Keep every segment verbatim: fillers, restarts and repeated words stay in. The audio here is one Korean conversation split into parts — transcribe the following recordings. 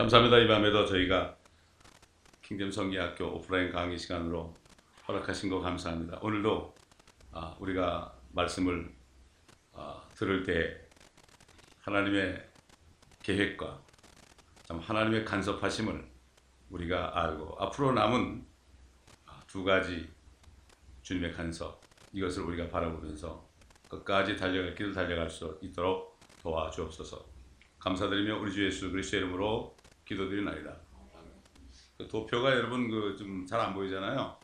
감사합니다. 이 밤에도 저희가 킹잼 성기학교 오프라인 강의 시간으로 허락하신 거 감사합니다. 오늘도 아, 우리가 말씀을 아, 들을 때 하나님의 계획과 참 하나님의 간섭하심을 우리가 알고 앞으로 남은 두 가지 주님의 간섭, 이것을 우리가 바라보면서 끝까지 달려갈 길을 달려갈 수 있도록 도와주옵소서. 감사드리며 우리 주 예수 그리스도의 이름으로 기도드리나이다. 그 도표가 여러분 그 좀 잘 안 보이잖아요.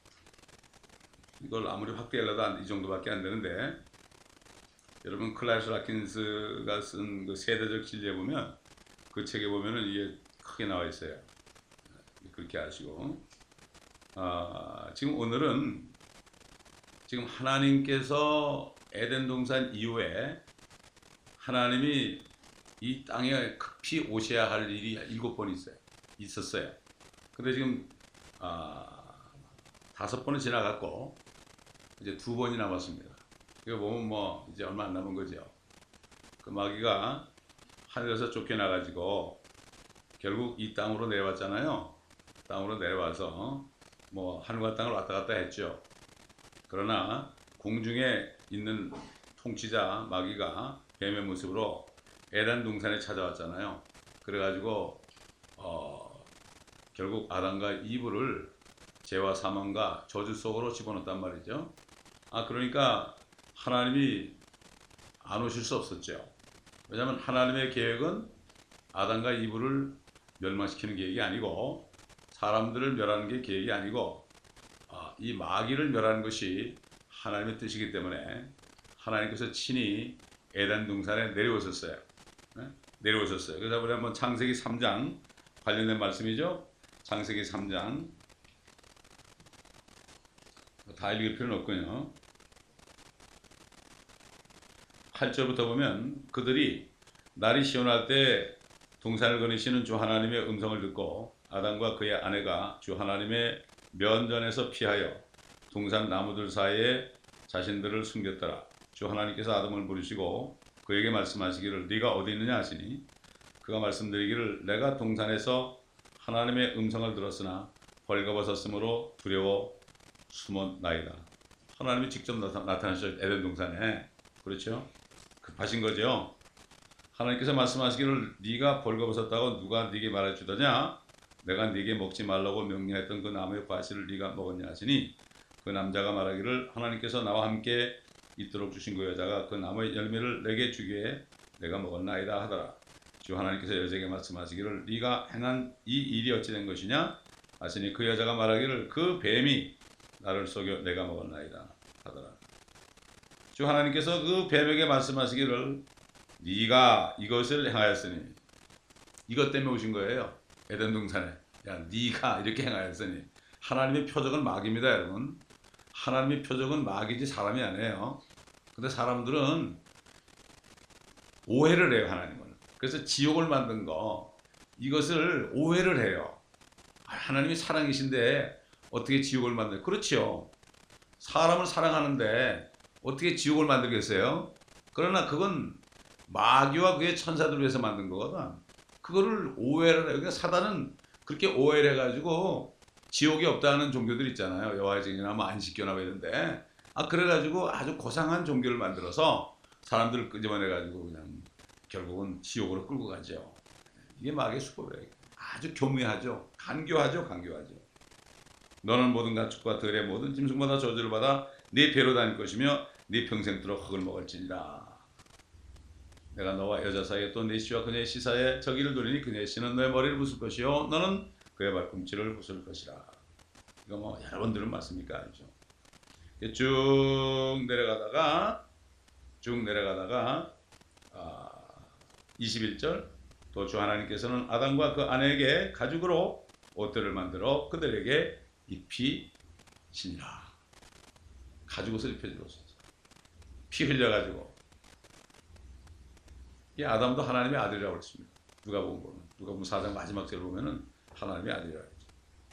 이걸 아무리 확대하려도 이 정도밖에 안 되는데, 여러분 클라이스 라킨스가 쓴 그 세대적 진리에 보면 그 책에 보면은 이게 크게 나와 있어요. 그렇게 아시고, 아, 지금 오늘은 지금 하나님께서 에덴 동산 이후에 하나님이 이 땅에 급히 오셔야 할 일이 일곱 번 있어요. 있었어요. 근데 지금 아, 다섯 번은 지나갔고 이제 두 번이 남았습니다. 이거 보면 뭐 이제 얼마 안 남은 거죠. 그 마귀가 하늘에서 쫓겨나가지고 결국 이 땅으로 내려왔잖아요. 땅으로 내려와서 뭐 하늘과 땅을 왔다 갔다 했죠. 그러나 공중에 있는 통치자 마귀가 뱀의 모습으로 에덴 동산에 찾아왔잖아요. 그래가지고 어, 결국 아담과 이브를 죄와 사망과 저주 속으로 집어넣었단 말이죠. 아 그러니까 하나님이 안 오실 수 없었죠. 왜냐하면 하나님의 계획은 아담과 이브를 멸망시키는 계획이 아니고 사람들을 멸하는 게 계획이 아니고 아, 이 마귀를 멸하는 것이 하나님의 뜻이기 때문에 하나님께서 친히 에덴 동산에 내려오셨어요. 네? 내려오셨어요. 그래서 우리 한번 창세기 삼 장 관련된 말씀이죠. 창세기 삼 장 다 읽을 필요는 없군요. 팔 절부터 보면 그들이 날이 시원할 때 동산을 거니시는 주 하나님의 음성을 듣고 아담과 그의 아내가 주 하나님의 면전에서 피하여 동산 나무들 사이에 자신들을 숨겼더라. 주 하나님께서 아담을 부르시고 그에게 말씀하시기를 네가 어디 있느냐 하시니 그가 말씀드리기를 내가 동산에서 하나님의 음성을 들었으나 벌거벗었으므로 두려워 숨었나이다. 하나님이 직접 나타, 나타나셨죠. 에덴 동산에. 그렇죠? 급하신 거죠. 하나님께서 말씀하시기를 네가 벌거벗었다고 누가 네게 말해주더냐? 내가 네게 먹지 말라고 명령했던 그 나무의 과실을 네가 먹었냐 하시니 그 남자가 말하기를 하나님께서 나와 함께 있도록 주신 그 여자가 그 나무의 열매를 내게 주기에 내가 먹었나이다 하더라. 주 하나님께서 여자에게 말씀하시기를 네가 행한 이 일이 어찌 된 것이냐 하시니 그 여자가 말하기를 그 뱀이 나를 속여 내가 먹었나이다 하더라. 주 하나님께서 그 뱀에게 말씀하시기를 네가 이것을 행하였으니, 이것 때문에 오신 거예요. 에덴 동산에. 야 네가 이렇게 행하였으니. 하나님의 표적은 마귀입니다 여러분. 하나님의 표적은 마귀지 사람이 아니에요. 근데 사람들은 오해를 해요 하나님을. 그래서 지옥을 만든 거 이것을 오해를 해요. 하나님이 사랑이신데 어떻게 지옥을 만들어요? 그렇죠. 사람을 사랑하는데 어떻게 지옥을 만들겠어요? 그러나 그건 마귀와 그의 천사들을 위해서 만든 거거든. 그거를 오해를 해요. 그러니까 사단은 그렇게 오해를 해가지고 지옥이 없다는 종교들 있잖아요. 여호와의 증인이나 뭐 안식교나 뭐 이런데. 아 그래가지고 아주 고상한 종교를 만들어서 사람들을 끄집어내가지고 그냥 결국은 지옥으로 끌고 가죠. 이게 마귀의 수법이에요. 아주 교묘하죠. 간교하죠. 간교하죠. 너는 모든 가축과 들의 모든 짐승마다 저주를 받아 네 배로 다닐 것이며 네 평생도록 흙을 먹을지니라. 내가 너와 여자 사이에 또 네 씨와 그녀의 씨 사이에 저기를 두리니 그녀의 씨는 너의 머리를 부술 것이요 너는 그의 발꿈치를 부술 것이라. 이거 뭐 여러분들은 맞습니까? 알죠? 쭉 내려가다가 쭉 내려가다가 아, 이십일 절 또 주 하나님께서는 아담과 그 아내에게 가죽으로 옷들을 만들어 그들에게 입히시니라. 가죽옷을 입혀주었어요. 피 흘려가지고. 이 아담도 하나님의 아들이라고 그랬습니다. 누가 보면 보면 누가 보면 사 장 마지막 절을 보면은 하나님의 아들이라고 했죠.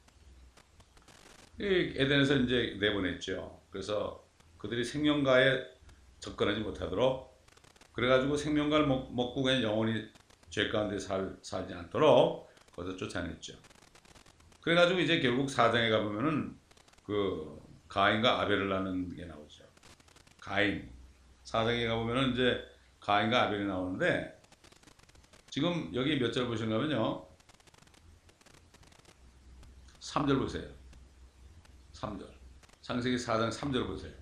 이 에덴에서 이제 내보냈죠. 그래서 그들이 생명가에 접근하지 못하도록 그래가지고 생명가를 먹, 먹고 그냥 영원히 죄 가운데 살, 살지 않도록 거기서 쫓아냈죠. 그래가지고 이제 결국 사장에 가보면은 그 가인과 아벨을 낳는 게 나오죠. 가인. 사장에 가보면은 이제 가인과 아벨이 나오는데 지금 여기 몇 절 보시냐면요. 삼 절 보세요. 삼 절. 창세기 사 장 삼 절 보세요.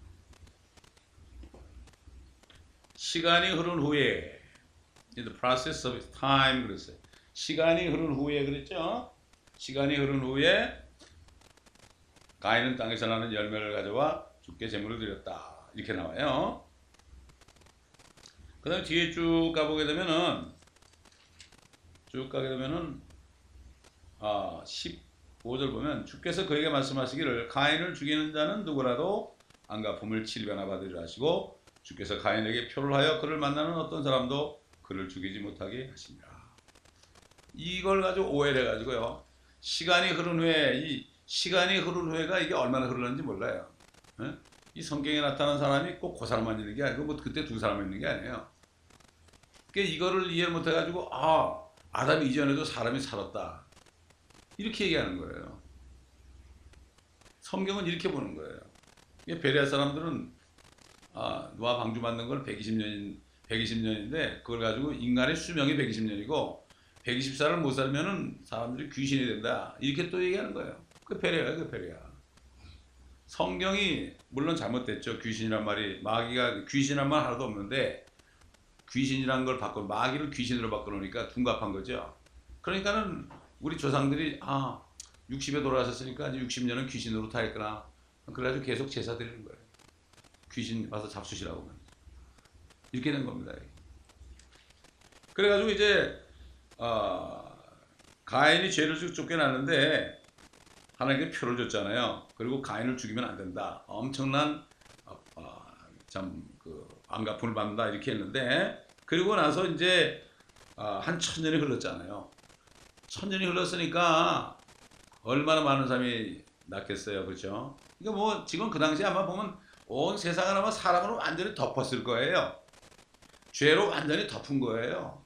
시간이 흐른 후에 in the process of time 그랬어요. 시간이 흐른 후에 그랬죠. 시간이 흐른 후에 가인은 땅에서 나는 열매를 가져와 주께 제물을 드렸다. 이렇게 나와요. 그 다음에 뒤에 쭉 가보게 되면은 쭉 가게 되면은 아, 십오 절 보면 주께서 그에게 말씀하시기를 가인을 죽이는 자는 누구라도 안갚음을 칠배나 받으리라 하시고 주께서 가인에게 표를 하여 그를 만나는 어떤 사람도 그를 죽이지 못하게 하시니라. 이걸 가지고 오해를 해가지고요. 시간이 흐른 후에 이 시간이 흐른 후에가 이게 얼마나 흐르는지 몰라요. 에? 이 성경에 나타난 사람이 꼭 그 사람만 있는 게 아니고 뭐 그때 두 사람 있는 게 아니에요. 그러니까 이거를 이해를 못해가지고 아 아담 이전에도 사람이 살았다 이렇게 얘기하는 거예요. 성경은 이렇게 보는 거예요. 베레아 사람들은 아, 노아 방주 만든 걸 백이십 년, 백이십 년인데 그걸 가지고 인간의 수명이 백이십 년이고 백이십 살을 못 살면은 사람들이 귀신이 된다 이렇게 또 얘기하는 거예요. 그 베레아야, 그 베레아. 성경이 물론 잘못됐죠. 귀신이란 말이 마귀가 귀신이란 말 하나도 없는데 귀신이란 걸 바꿔 마귀를 귀신으로 바꿔놓으니까 둔갑한 거죠. 그러니까는 우리 조상들이 아 육십에 돌아가셨으니까 육십 년은 귀신으로 타있구나. 그래가지고 계속 제사 드리는 거예요. 귀신 와서 잡수시라고 이렇게 된 겁니다. 그래가지고 이제 어, 가인이 죄를 쫓겨났는데 하나님께 표를 줬잖아요. 그리고 가인을 죽이면 안 된다. 엄청난 어, 어, 참그 안갚음을 받는다 이렇게 했는데 그리고 나서 이제 어, 한 천년이 흘렀잖아요. 천년이 흘렀으니까 얼마나 많은 사람이 낳겠어요, 그렇죠? 그러니까 뭐 지금 그 당시에 아마 보면 온 세상을 아마 사람으로 완전히 덮었을 거예요. 죄로 완전히 덮은 거예요.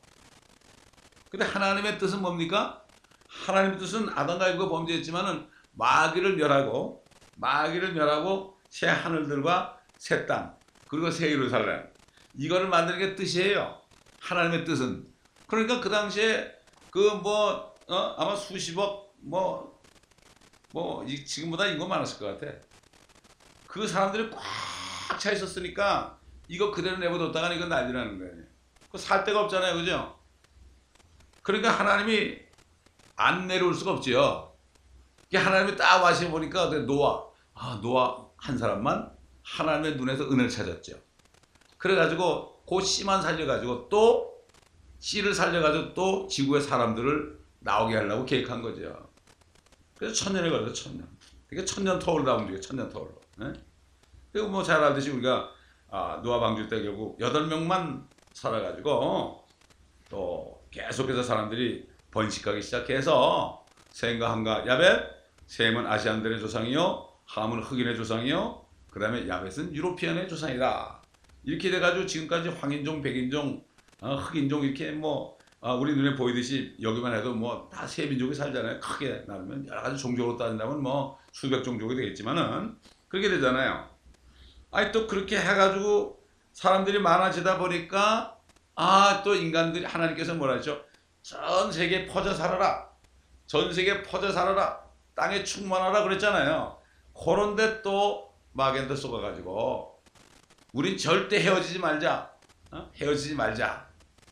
근데 하나님의 뜻은 뭡니까? 하나님의 뜻은 아담과 이브가 범죄했지만은 마귀를 멸하고 마귀를 멸하고 새 하늘들과 새 땅 그리고 새 예루살렘 이거를 만드는 게 뜻이에요. 하나님의 뜻은. 그러니까 그 당시에 그 뭐 어? 아마 수십억 뭐 뭐 지금보다 인구 많았을 것 같아. 그 사람들이 꽉 차 있었으니까 이거 그대로 내버려뒀다가 이거 난리나는 거예요. 그 살 데가 없잖아요, 그죠? 그러니까 하나님이 안 내려올 수가 없지요. 하나님이 딱 와서 보니까 노아, 아 노아 한 사람만 하나님의 눈에서 은혜를 찾았죠. 그래가지고 그 씨만 살려가지고 또 씨를 살려가지고 또 지구의 사람들을 나오게 하려고 계획한 거죠. 그래서 천년에 걸려서 천년. 그러니까 천년 터울로 나온 거예요. 천년 터울로. 네? 그리고 뭐 잘 알듯이 우리가 아, 노아 방주 때 결국 여덟 명만 살아가지고 또 계속해서 사람들이 번식하기 시작해서 셈과 함과 야벳, 셈은 아시안들의 조상이요, 함은 흑인의 조상이요, 그 다음에 야벳은 유로피언의 조상이다. 이렇게 돼가지고 지금까지 황인종, 백인종, 어, 흑인종 이렇게 뭐 어, 우리 눈에 보이듯이 여기만 해도 뭐 다 세 민족이 살잖아요. 크게 나누면 여러 가지 종족으로 따진다면 뭐 수백 종족이 되겠지만은 그렇게 되잖아요. 아니 또 그렇게 해가지고 사람들이 많아지다 보니까 아 또 인간들이 하나님께서 뭐라 했죠? 전 세계에 퍼져 살아라. 전 세계에 퍼져 살아라. 땅에 충만하라 그랬잖아요. 그런데 또 마겐도 쏘아가지고 우린 절대 헤어지지 말자. 어? 헤어지지 말자.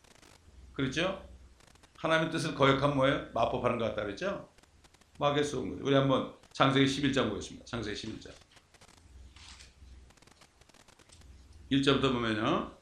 그렇죠? 하나님의 뜻을 거역하면 뭐예요? 마법하는 것 같다 그랬죠? 마귀에 쏘은 거죠. 우리 한번 창세기 십일 장 보겠습니다. 창세기 십일 장. 일 절부터 보면요.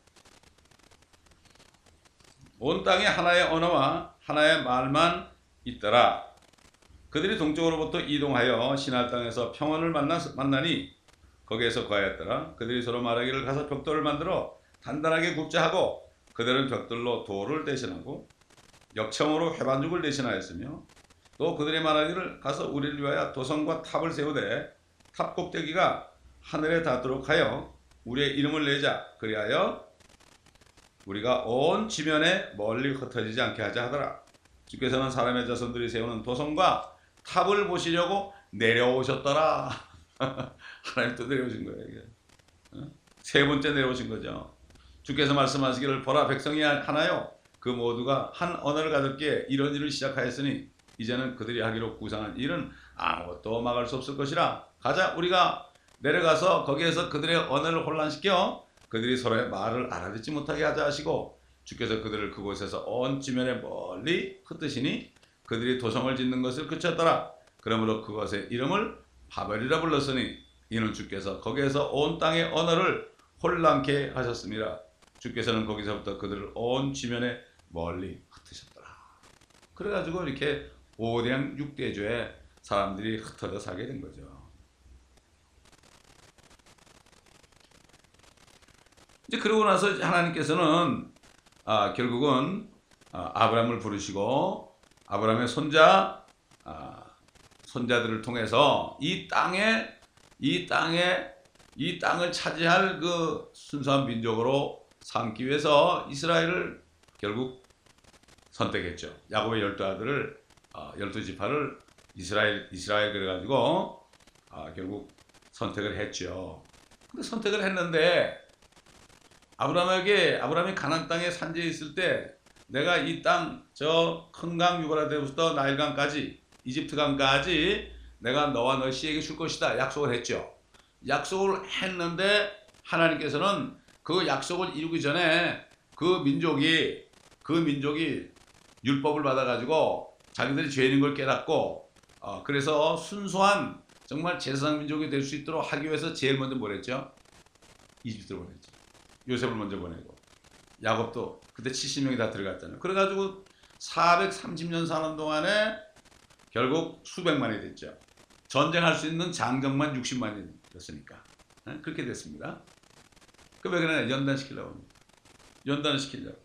온 땅에 하나의 언어와 하나의 말만 있더라. 그들이 동쪽으로부터 이동하여 시날 땅에서 평원을 만나, 만나니 거기에서 거하였더라. 그들이 서로 말하기를 가서 벽돌을 만들어 단단하게 굽자 하고 그들은 벽돌로 돌을 대신하고 역청으로 회반죽을 대신하였으며 또 그들이 말하기를 가서 우리를 위하여 도성과 탑을 세우되 탑 꼭대기가 하늘에 닿도록 하여 우리의 이름을 내자. 그리하여 우리가 온 지면에 멀리 흩어지지 않게 하자 하더라. 주께서는 사람의 자손들이 세우는 도성과 탑을 보시려고 내려오셨더라. 하나님 또 내려오신 거예요. 이게. 세 번째 내려오신 거죠. 주께서 말씀하시기를 보라 백성이 하나요 그 모두가 한 언어를 가졌기에 이런 일을 시작하였으니 이제는 그들이 하기로 구상한 일은 아무것도 막을 수 없을 것이라. 가자 우리가 내려가서 거기에서 그들의 언어를 혼란시켜 그들이 서로의 말을 알아듣지 못하게 하자 하시고 주께서 그들을 그곳에서 온 지면에 멀리 흩으시니 그들이 도성을 짓는 것을 그쳤더라. 그러므로 그것의 이름을 바벨이라 불렀으니 이는 주께서 거기에서 온 땅의 언어를 혼란케 하셨습니다. 주께서는 거기서부터 그들을 온 지면에 멀리 흩으셨더라. 그래가지고 이렇게 오대양 육대조에 사람들이 흩어져 살게 된 거죠. 이제 그러고 나서 하나님께서는 아, 결국은 아, 아브라함을 부르시고 아브라함의 손자 아, 손자들을 통해서 이 땅에 이 땅에 이 땅을 차지할 그 순수한 민족으로 삼기 위해서 이스라엘을 결국 선택했죠. 야곱의 열두 아들을 어, 열두 지파를 이스라엘 이스라엘 그래가지고 어, 결국 선택을 했죠. 근데 선택을 했는데 아브라함에게 아브라함이 가나안 땅에 산지에 있을 때 내가 이 땅 저 큰 강 유브라데부터 나일강까지 이집트 강까지 내가 너와 너 씨에게 줄 것이다 약속을 했죠. 약속을 했는데 하나님께서는 그 약속을 이루기 전에 그 민족이 그 민족이 율법을 받아가지고 자기들이 죄인인 걸 깨닫고 어, 그래서 순수한 정말 제사장 민족이 될 수 있도록 하기 위해서 제일 먼저 뭘 했죠? 이집트로 보냈죠. 요셉을 먼저 보내고 야곱도 그때 칠십 명이 다 들어갔잖아요. 그래가지고 사백삼십 년 사는 동안에 결국 수백만이 됐죠. 전쟁할 수 있는 장정만 육십만이 됐으니까 네? 그렇게 됐습니다. 그 왜 그러냐? 연단시키려고 합니다. 연단을 시키려고.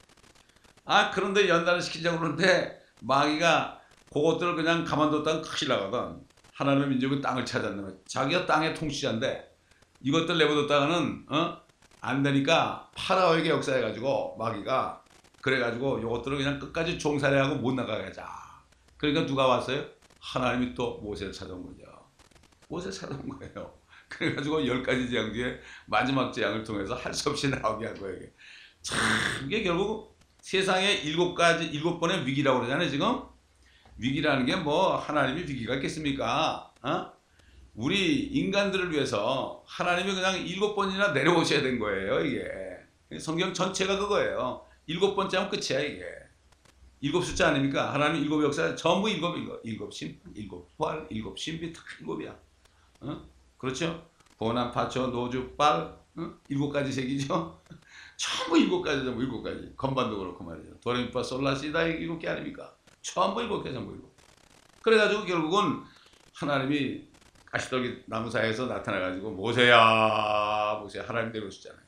아 그런데 연단을 시키려고 그러는데 마귀가 그것들을 그냥 가만뒀다가 큰일 나거든. 하나님의 민족은 땅을 찾았는데 자기가 땅의 통치자인데 이것들 내버렸다가는 어? 안 되니까 파라오에게 역사해가지고 마귀가 그래가지고 이것들을 그냥 끝까지 종살이하고 못 나가게 하자. 그러니까 누가 왔어요? 하나님이 또 모세를 찾아온 거죠. 모세 찾아온 거예요. 그래가지고 열 가지 재앙 중에 마지막 재앙을 통해서 할 수 없이 나오게 한 거예요. 이게. 참 이게 결국 세상에 일곱 가지 일곱 번의 위기라고 그러잖아요. 지금 위기라는 게 뭐 하나님이 위기가 있겠습니까? 어? 우리 인간들을 위해서 하나님이 그냥 일곱 번이나 내려오셔야 된 거예요. 이게 성경 전체가 그거예요. 일곱 번째 하면 끝이야 이게. 일곱 숫자 아닙니까? 하나님 일곱 역사 전부 일곱 일곱 일곱 심판 일곱 부활 일곱 신비 다 일곱이야. 어? 그렇죠? 보남 파초 노주 빨 어? 일곱 가지 색이죠. 전부 일곱 가지 전부 일곱 가지. 건반도 그렇고 말이죠. 도레미파 솔라시다 일곱 개 아닙니까? 전부 일곱 개 전부 일곱. 그래가지고 결국은 하나님이 가시떨기 나무 사이에서 나타나가지고 모세야 모세 하나님 데려오시잖아요.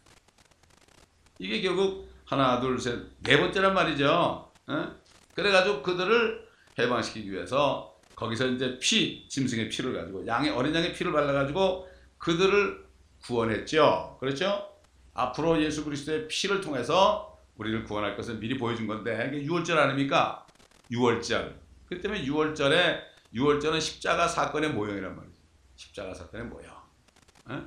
이게 결국 하나 둘 셋 네 번째란 말이죠. 어? 그래가지고 그들을 해방시키기 위해서 거기서 이제 피 짐승의 피를 가지고 양의 어린 양의 피를 발라가지고 그들을 구원했죠. 그렇죠? 앞으로 예수 그리스도의 피를 통해서 우리를 구원할 것을 미리 보여준 건데 이게 유월절 아닙니까? 유월절. 그렇기 때문에 유월절에 유월절은 십자가 사건의 모형이란 말이죠. 십자가 사건의 모형. 에?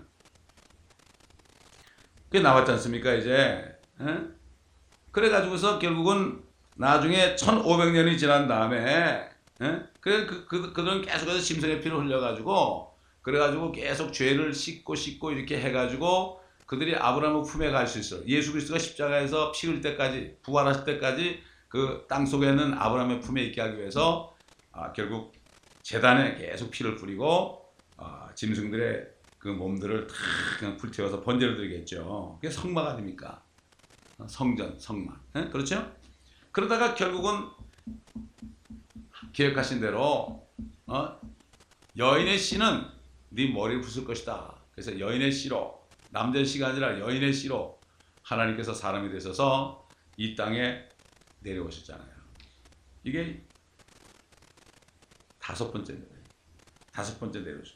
그게 나왔지 않습니까? 이제. 에? 그래가지고서 결국은 나중에 천오백 년이 지난 다음에 에? 그래 그, 그, 그들은 계속해서 짐승의 피를 흘려가지고 그래가지고 계속 죄를 씻고 씻고 이렇게 해가지고 그들이 아브라함의 품에 갈 수 있어요. 예수 그리스도가 십자가에서 피 흘릴 때까지 부활하실 때까지 그 땅 속에 있는 아브라함의 품에 있게 하기 위해서 아, 결국 제단에 계속 피를 뿌리고 아, 짐승들의 그 몸들을 다 그냥 불태워서 번제를 드리겠죠. 그게 성막 아닙니까? 성전, 성막. 에? 그렇죠? 그러다가 결국은 계획하신 대로 어? 여인의 씨는 네 머리를 부술 것이다. 그래서 여인의 씨로 남자의 씨가 아니라 여인의 씨로 하나님께서 사람이 되셔서 이 땅에 내려오셨잖아요. 이게 다섯 번째 내려요. 다섯 번째 내려오죠.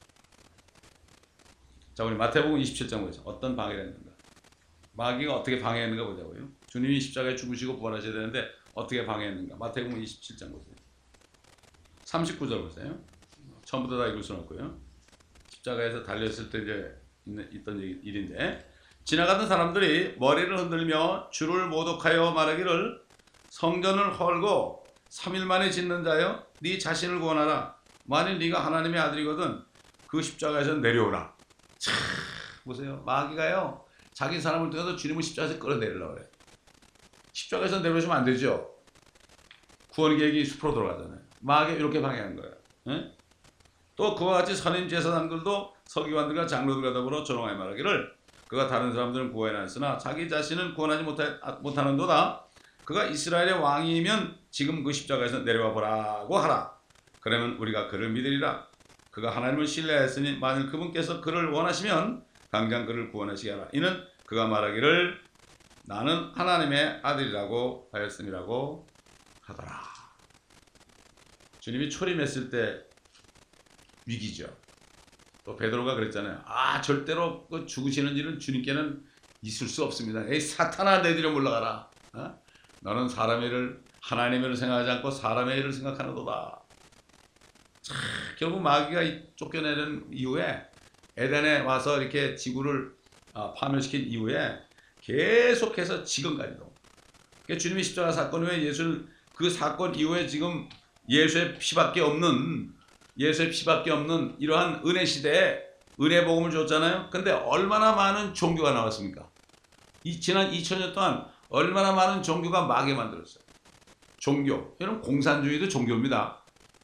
자, 우리 마태복음 이십칠 장 보죠. 어떤 방해를 했는가? 마귀가 어떻게 방해했는가 보자고요. 주님이 십자가에 죽으시고 부활하셔야 되는데 어떻게 방해했는가. 마태복음 이십칠 장 보세요. 삼십구 절 보세요. 처음부터 다 읽을 수는 없고요. 십자가에서 달렸을 때 이제 있던 일인데, 지나가던 사람들이 머리를 흔들며 주를 모독하여 말하기를 성전을 헐고 삼 일 만에 짓는 자여 네 자신을 구원하라. 만일 네가 하나님의 아들이거든 그 십자가에서 내려오라. 참 보세요. 마귀가요 자기 사람을 통해서 주님을 십자가에서 끌어내리려고 그래요. 십자가에서 내려오시면 안 되죠. 구원 계획이 숲으로 돌아가잖아요. 마귀가 이렇게 방해한 거예요. 에? 또 그와 같이 선임 제사장들도 서기관들과 장로들과 더불어 조롱하여 말하기를 그가 다른 사람들은 구원하였으나 자기 자신은 구원하지 못하는도다. 그가 이스라엘의 왕이면 지금 그 십자가에서 내려와 보라고 하라. 그러면 우리가 그를 믿으리라. 그가 하나님을 신뢰하였으니 만일 그분께서 그를 원하시면 당장 그를 구원하시게 하라. 이는 그가 말하기를 나는 하나님의 아들이라고 하였음이라고 하더라. 주님이 초림했을 때 위기죠. 또 베드로가 그랬잖아요. 아 절대로 그 죽으시는 일은 주님께는 있을 수 없습니다. 에이 사탄아 내 뒤로 물러가라. 어? 너는 사람의 일을 하나님의 일을 생각하지 않고 사람의 일을 생각하는도다. 참, 결국 마귀가 쫓겨내는 이후에 에덴에 와서 이렇게 지구를 파멸시킨 이후에 계속해서 지금까지도. 그러니까 주님의 십자가 사건 후에 예수를 그 사건 이후에 지금 예수의 피밖에 없는 예수의 피밖에 없는 이러한 은혜 시대에 은혜 복음을 줬잖아요. 근데 얼마나 많은 종교가 나왔습니까? 이 지난 이천 년 동안 얼마나 많은 종교가 마귀 만들었어요. 종교. 여러분 공산주의도 종교입니다.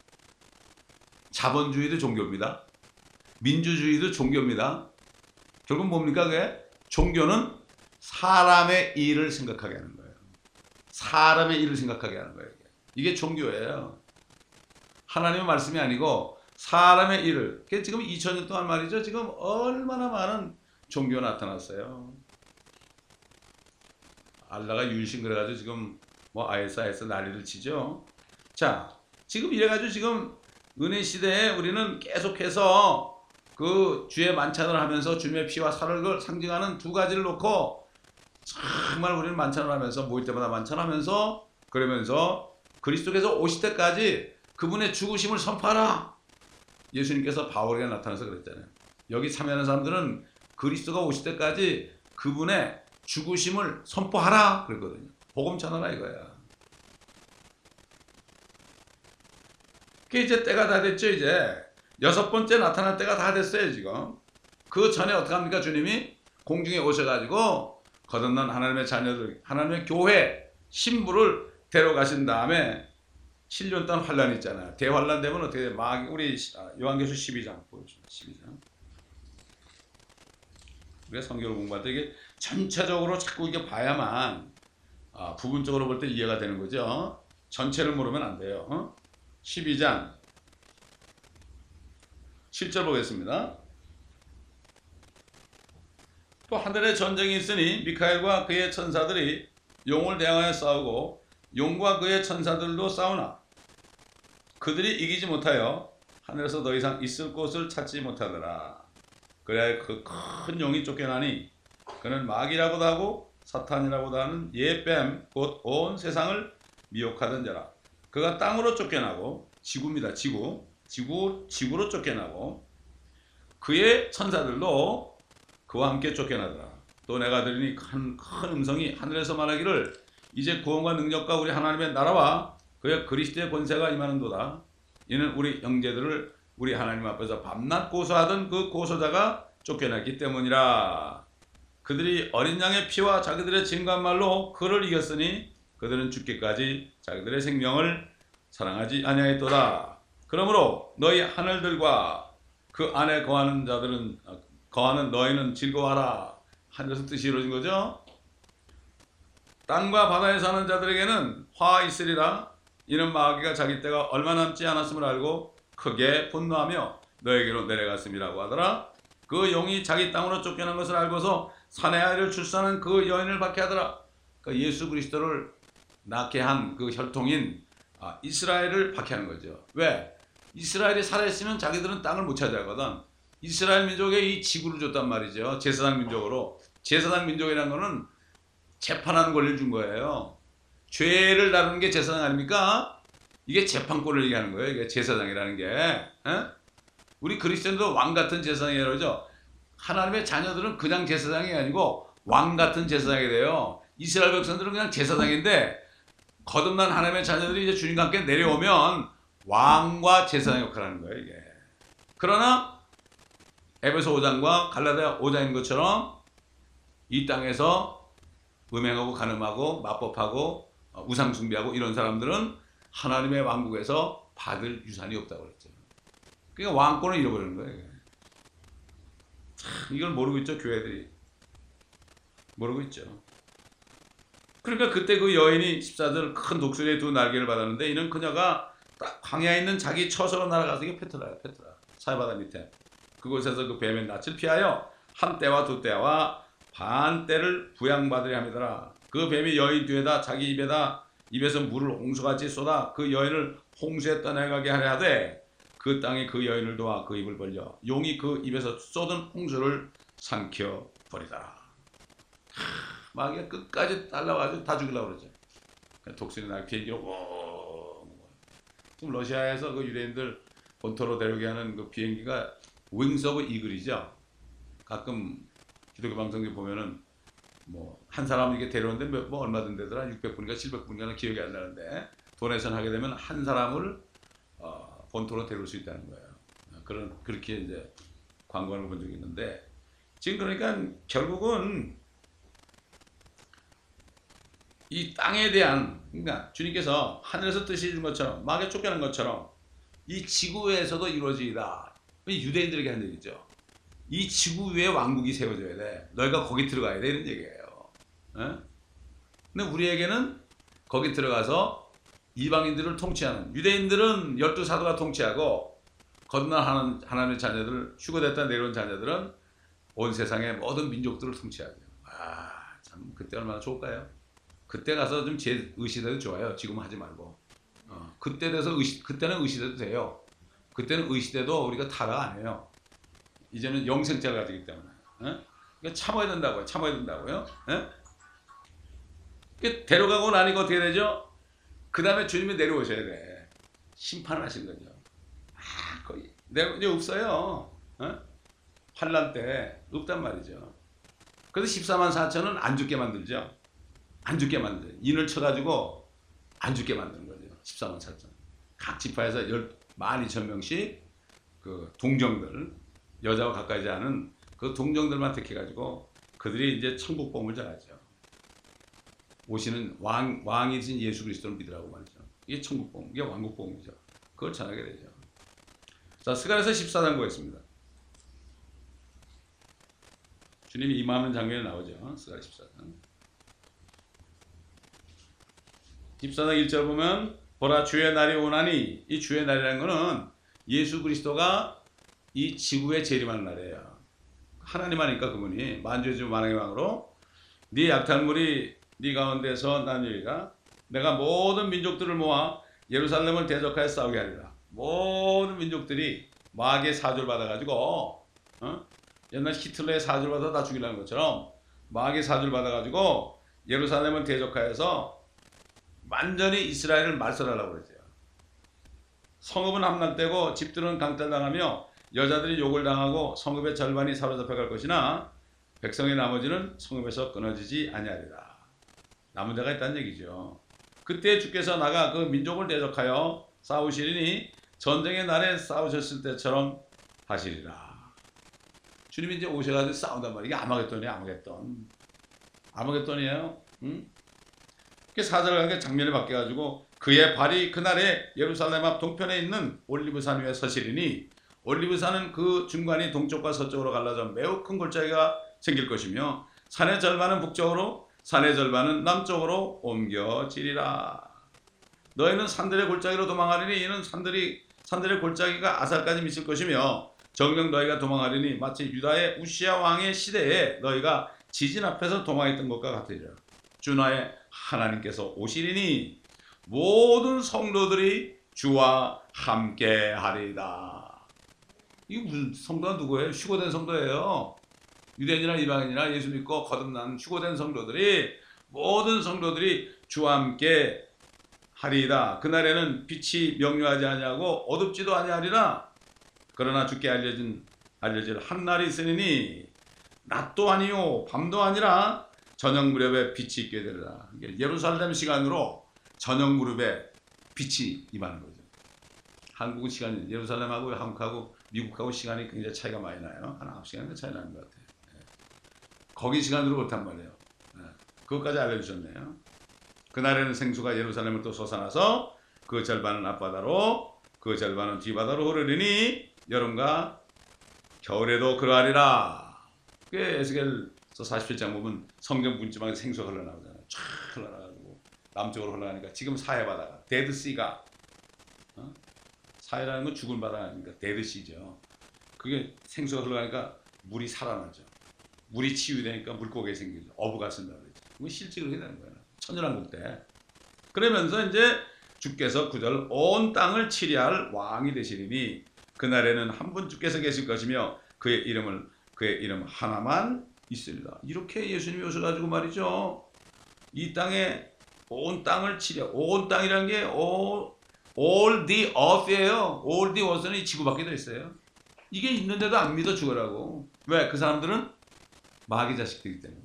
자본주의도 종교입니다. 민주주의도 종교입니다. 결국 뭡니까 그게? 종교는 사람의 일을 생각하게 하는 거예요. 사람의 일을 생각하게 하는 거예요. 이게 종교예요. 하나님의 말씀이 아니고 사람의 일을. 지금 이천 년 동안 말이죠. 지금 얼마나 많은 종교가 나타났어요. 알라가 유일신 그래가지고 지금 뭐 아이에스아이에스 난리를 치죠. 자, 지금 이래가지고 지금 은혜 시대에 우리는 계속해서 그 주의 만찬을 하면서 주님의 피와 살을 상징하는 두 가지를 놓고 정말 우리는 만찬을 하면서 모일 때마다 만찬하면서 그러면서 그리스도께서 오실 때까지 그분의 죽으심을 선포하라. 예수님께서 바울에게 나타나서 그랬잖아요. 여기 참여하는 사람들은 그리스도가 오실 때까지 그분의 죽으심을 선포하라 그랬거든요. 복음 전하라 이거야. 그게 이제 때가 다 됐죠. 이제 여섯 번째 나타날 때가 다 됐어요. 지금 그 전에 어떻게 합니까? 주님이 공중에 오셔가지고 거듭난 하나님의 자녀들, 하나님의 교회 신부를 데려가신 다음에 칠 년 동안 환란이 있잖아요. 대환란 되면 어떻게 돼? 막 우리 요한계시록 십이 장 보여주세요. 십이 장. 우리가 성경을 공부할 때 이게 전체적으로 자꾸 이게 봐야만 아, 부분적으로 볼 때 이해가 되는 거죠. 전체를 모르면 안 돼요. 어? 십이 장 칠 절 보겠습니다. 또 하늘에 전쟁이 있으니 미카엘과 그의 천사들이 용을 대항하여 싸우고 용과 그의 천사들도 싸우나 그들이 이기지 못하여 하늘에서 더 이상 있을 곳을 찾지 못하더라. 그래야 그 큰 용이 쫓겨나니 그는 마귀라고도 하고 사탄이라고도 하는 옛뱀 곧 온 세상을 미혹하던 자라. 그가 땅으로 쫓겨나고 지구입니다. 지구 지구 지구로 쫓겨나고 그의 천사들도 그와 함께 쫓겨나더라. 또 내가 들으니 큰, 큰 음성이 하늘에서 말하기를 이제 구원과 능력과 우리 하나님의 나라와 그의 그리스도의 권세가 임하는도다. 이는 우리 형제들을 우리 하나님 앞에서 밤낮 고소하던 그 고소자가 쫓겨났기 때문이라. 그들이 어린 양의 피와 자기들의 증거한 말로 그를 이겼으니 그들은 죽기까지 자기들의 생명을 사랑하지 아니하였도다. 그러므로 너희 하늘들과 그 안에 거하는 자들은 거하는 너희는 즐거워하라. 하늘에서 뜻이 이루어진 거죠. 땅과 바다에 사는 자들에게는 화 있으리라. 이는 마귀가 자기 때가 얼마 남지 않았음을 알고 크게 분노하며 너에게로 내려갔음이라고 하더라. 그 용이 자기 땅으로 쫓겨난 것을 알고서 사내 아이를 출산한 그 여인을 박해하더라. 그러니까 예수 그리스도를 낳게 한 그 혈통인 아, 이스라엘을 박해하는 거죠. 왜? 이스라엘이 살아있으면 자기들은 땅을 못 차지하거든. 이스라엘 민족에 이 지구를 줬단 말이죠. 제사장 민족으로. 제사장 민족이라는 거는 재판하는 권리를 준 거예요. 죄를 다루는 게 제사장 아닙니까? 이게 재판권을 얘기하는 거예요. 이게 제사장이라는 게. 에? 우리 그리스도인도 왕 같은 제사장이라고 그러죠. 하나님의 자녀들은 그냥 제사장이 아니고 왕 같은 제사장이 돼요. 이스라엘 백성들은 그냥 제사장인데 거듭난 하나님의 자녀들이 이제 주님과 함께 내려오면 왕과 제사장 역할을 하는 거예요. 이게. 그러나 에베소 오 장과 갈라디아 오 장인 것처럼 이 땅에서 음행하고 간음하고 맞법하고 우상 숭배하고 이런 사람들은 하나님의 왕국에서 받을 유산이 없다고 그랬죠. 그러니까 왕권을 잃어버리는 거예요. 참 이걸 모르고 있죠. 교회들이 모르고 있죠. 그러니까 그때 그 여인이 십사절 큰 독수리의 두 날개를 받았는데 이는 그녀가 딱 광야에 있는 자기 처소로 날아가서 이게 페트라예요. 페트라 사해바다 밑에 그곳에서 그 뱀의 낯을 피하여 한 때와 두 때와 반 때를 부양받으려 함이더라. 그 뱀이 여인 뒤에다 자기 입에다 입에서 물을 홍수같이 쏟아 그 여인을 홍수에 떠나가게 하려 하되 그 땅이 그 여인을 도와 그 입을 벌려 용이 그 입에서 쏟은 홍수를 삼켜 버리더라. 마귀가 끝까지 달라가지고 다 죽이려고 그러죠. 독수리 날 비행기로 오. 지금 러시아에서 그 유대인들 본토로 데려오게 하는 그 비행기가 윙스 오브 이글이죠. 가끔 기독교 방송에 보면은 뭐 한 사람 이게 데려오는데 뭐, 뭐 얼마 든대더라 육백 불인가 칠백 불인가 기억이 안 나는데 도네이션 하게 되면 한 사람을 어, 본토로 데려올 수 있다는 거예요. 그런 그렇게 이제 광고를 본 적이 있는데 지금 그러니까 결국은 이 땅에 대한 그러니까 주님께서 하늘에서 뜻이 준 것처럼 마귀에 쫓겨난 것처럼 이 지구에서도 이루어지이다. 유대인들에게 한 얘기죠. 이 지구 위에 왕국이 세워져야 돼. 너희가 거기 들어가야 돼. 이런 얘기예요. 에? 근데 우리에게는 거기 들어가서 이방인들을 통치하는 유대인들은 열두 사도가 통치하고 거듭난 하나님의 자녀들 휴거됐다 내려온 자녀들은 온 세상의 모든 민족들을 통치하죠. 아, 참 그때 얼마나 좋을까요? 그때 가서 좀 제 의시돼도 좋아요. 지금 하지 말고. 어, 그때 돼서 의시, 그때는 의시돼도 돼요. 그때는 의시돼도 우리가 타락 안 해요. 이제는 영생자를 가지기 때문에. 어? 그러니까 참아야 된다고요. 참아야 된다고요. 어? 데려가고 나니까 어떻게 되죠? 그 다음에 주님이 내려오셔야 돼. 심판을 하신 거죠. 아, 거의 내려 이제 없어요. 어? 환란 때 없단 말이죠. 그래서 십사만 사천은 안 죽게 만들죠. 안 죽게 만들어요. 인을 쳐가지고 안 죽게 만드는 거죠. 십사만 사천. 각 지파에서 만 이천 명씩 그 동정들, 여자와 가까이 자는 그 동정들만 택해가지고 그들이 이제 천국복음을 전하죠. 오시는 왕, 왕이신 예수 그리스도를 믿으라고 말이죠. 이게 천국복음, 이게 왕국복음이죠. 그걸 전하게 되죠. 자, 스가랴서 십사 장 보겠습니다. 주님이 임하는 장면이 나오죠. 스가랴 십사 장. 십사 장 일 절 보면 보라 주의 날이 오나니 이 주의 날이라는 것은 예수 그리스도가 이 지구에 재림하는 날이에요. 하나님 하니까 그분이 만주의 주 만왕의 왕으로 네 약탈물이 네 가운데서 나뉘리라. 내가 모든 민족들을 모아 예루살렘을 대적하여 싸우게 하리라. 모든 민족들이 마귀의 사주를 받아가지고 어? 옛날 히틀러의 사주를 받아 다 죽이려는 것처럼 마귀의 사주를 받아가지고 예루살렘을 대적하여서 완전히 이스라엘을 말살하려고 그랬어요. 성읍은 함락되고 집들은 강탈당하며 여자들이 욕을 당하고 성읍의 절반이 사로잡혀갈 것이나 백성의 나머지는 성읍에서 끊어지지 아니하리라. 남은 자가 있다는 얘기죠. 그때 주께서 나가 그 민족을 대적하여 싸우시리니 전쟁의 날에 싸우셨을 때처럼 하시리라. 주님이 이제 오셔가지고 싸운단 말이에요. 이게 아마겟돈이에요. 아마겟돈. 아마겟돈이에요. 응? 사절 가는 게 장면이 바뀌어가지고 그의 발이 그날에 예루살렘 앞 동편에 있는 올리브산 위에 서시리니 올리브산은 그 중간이 동쪽과 서쪽으로 갈라져 매우 큰 골짜기가 생길 것이며 산의 절반은 북쪽으로 산의 절반은 남쪽으로 옮겨지리라. 너희는 산들의 골짜기로 도망하리니 이는 산들이 산들의 골짜기가 아살까지 미칠 것이며 정녕 너희가 도망하리니 마치 유다의 우시야 왕의 시대에 너희가 지진 앞에서 도망했던 것과 같으리라. 주 나의 하나님께서 오시리니 모든 성도들이 주와 함께 하리다. 이게 무슨 성도가 누구예요? 휴거된 성도예요. 유대인이나 이방인이나 예수 믿고 거듭난 휴거된 성도들이 모든 성도들이 주와 함께 하리이다. 그날에는 빛이 명료하지 아니하고 어둡지도 아니하리라. 그러나 주께 알려진 알려질 한 날이 있으니 낮도 아니요 밤도 아니라 저녁 무렵에 빛이 있게 되리라. 예루살렘 시간으로 저녁 무렵에 빛이 임하는 거죠. 한국은 시간이 예루살렘하고 한국하고 미국하고 시간이 굉장히 차이가 많이 나요. 한 아홉 시간 차이 나는 것 같아요. 거기 시간으로 그렇단 말이에요. 그것까지 알려주셨네요. 그날에는 생수가 예루살렘을 또 솟아나서 그 절반은 앞바다로 그 절반은 뒤바다로 흐르리니 여름과 겨울에도 그러하리라. 그게 에스겔서 사십칠 장 보면 성경 분지방에 생수가 흘러나오잖아요. 쫙 흘러나가지고 남쪽으로 흘러가니까 지금 사해바다가 데드시가 어? 사해라는 건 죽은 바다 아닙니까? 데드시죠. 그게 생수가 흘러가니까 물이 살아나죠. 물이 치유되니까 물고기 생기죠. 어부가 쓴다 그러죠. 그건 실제 그렇게 되는 거예요. 천연왕국 때. 그러면서 이제 주께서 구 절 온 땅을 치리할 왕이 되시리니 그날에는 한 분 주께서 계실 것이며 그의 이름을 그의 이름 하나만 있으리라. 이렇게 예수님이 오셔가지고 말이죠. 이 땅에 온 땅을 치려. 온 땅이라는 게 all, all the earth예요. all the earth는 이 지구밖에 더 있어요. 이게 있는데도 안 믿어 죽으라고. 왜? 그 사람들은 마귀 자식들이기 때문에.